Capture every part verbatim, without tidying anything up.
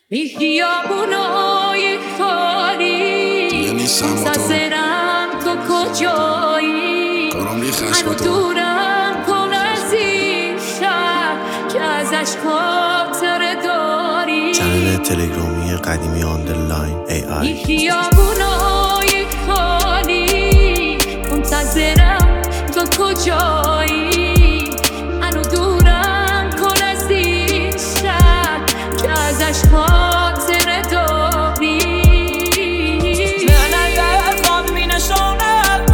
این خیابونای خالی منتظرم تو کجایی. هنو دورم کن از این شهر که ازش خاطره داری. چنل تلگرامی قدیمی آندرلاین ای آی. این خیابونای خالی منتظرم تو کجایی. هنو دورم کن از این شهر که ازش خاطره داری. من خواب می نشانم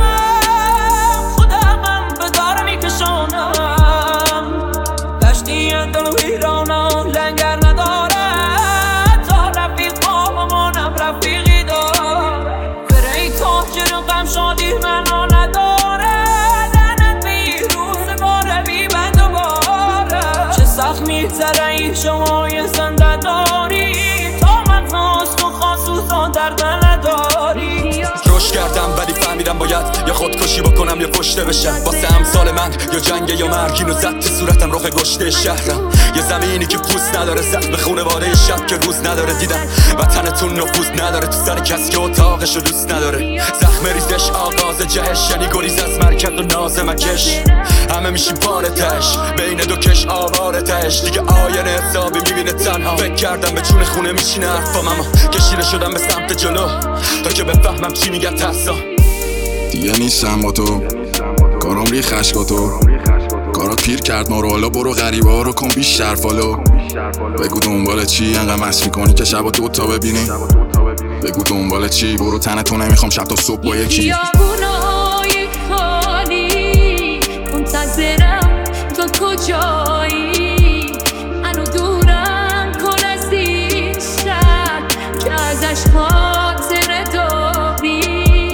خودم به دار می کشانم. دشتی دل و ویرانم لنگر نداره تا رفیقام مامانم رفیقی داره. بره ای تاجر غم شادی منو نداره. لعنت بی روزگار بی بند و باره. چه سخت میگذره این شمای زنده داری. تا من فاست و خاصوزان درد نداری. روش کردم ولی فهمیدم باید یا خودکشی بکنم یا کشته بشم. واسه امثال من یا جنگ یا مرگ. اینو زد تو صورتم رخ گشته شهرم. یه زمینی که پوست نداره زخم خونواده شب که روز نداره. دیدم وطنتون نفوذ نداره تو سر کسی که اتاقشو دوست نداره. زخم ریزش آغاز جهش یعنی گریز از مرکز و ناز مکش. همه میشی بارتش بین دو کش آوارتش. دیگه آینه حسابی میبینه تنها. فکر کردم به چون خونه میشینه حرفام اما کشیده شدم به سمت جلو تا که بفهمم چی میگه ترسا. دیگه نیستم با تو کارم ری خشکا تو. کارات پیر کرد ما رو حالا برو غریبه ها رو کن بیشتر فالو. بگو دنبال چی انقدر مست میکنی که شبا دوتا ببینی. بگو دنبال چی برو تنتو نمیخوام شب تا صبح با یکی. خیابونای خالی منتظرم تو کجایی. هنو دورم کن از این شهر که ازش خاطره داری.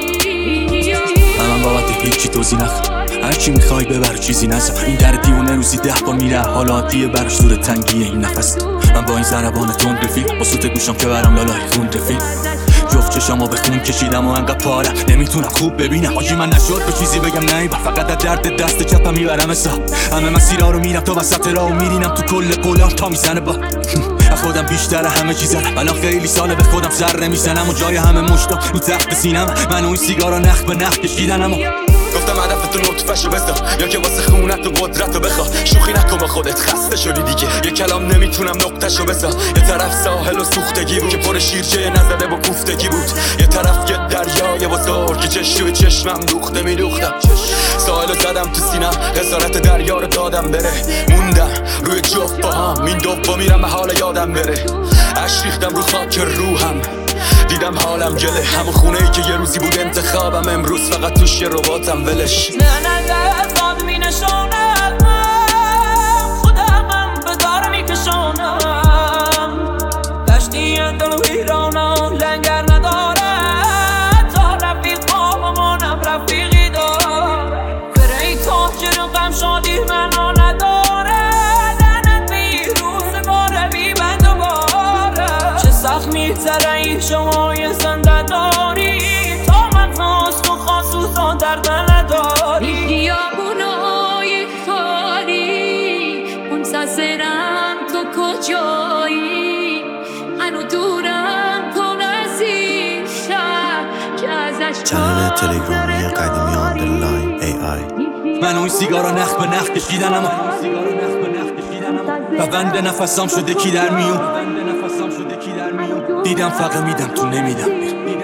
من بابت هیچی توضیح نخوام هرچی میخوای ببر چیزی نزم. این در دیونه روزی ده بار میره حالا عادیه براش دور تنگیه این نفس. من با این ضربان تند رفیق با سوت گوشم که برم لالای خون رفیق. جفت چشامو به خون کشیدم و انقدر پاره نمیتونم خوب ببینم. حاجی من نشد به چیزی بگم نه فقط از درد دست چپم میبرم حساب. همه مسیرها رو میرم تا وسط راهو میرینم تو کل قولام تا میزنه با خودم بیشتره همه چیزم. الان خیلی ساله به خودم سر نمیزنم و جای همه مشتا رو تخت سینم. من و این سیگارا نخ به نخ کشیدنم. گفتم هدفتو لطفشو بزن یا که واسه خونت و قدرتو بخوا. شوخی نکن با خودت خسته شدی دیگه. یه کلام نمیتونم نقطهشو بزن. یه طرف ساحل و سوختگی بود که پر شیرجه نزده با کوفتگی بود. یه طرف یه دریای بزرگ که چشم چشمم دوخته میدوختم. ساحلو زدم تو سینم خسارت دریا رو دادم بره. موندم روی جفت با هم این دوبا میرم به حال یادم بره. عشق ریختم رو خاک روحم دیدم حالم گله. همون خونه ای که یه روزی بود انتخابم امروز فقط توش یه رباتم ولش. من خواب می نشانم خودم به دار می کشانم. دشتی دل و ویرانم لنگر نداره تا رفیقام مامانم رفیقی داره. بره ای تاجر غم شادی منو نداره. لعنت بی روزگار بی بند و باره. چه سخت میگذره این شمای زنده داری. تا من فاست و خاصوزان درد نداری. خیابونای خالی منتظرم تو کجایی. هنو دورم کن از این شهر که ازش چنل تلگرامی قدیمی آندرلاین ای آی. من و این سیگارا نخ به نخ کشیدنم و بند نفسام شده کی در میون. دیدم فقط میدم تو نمیدم.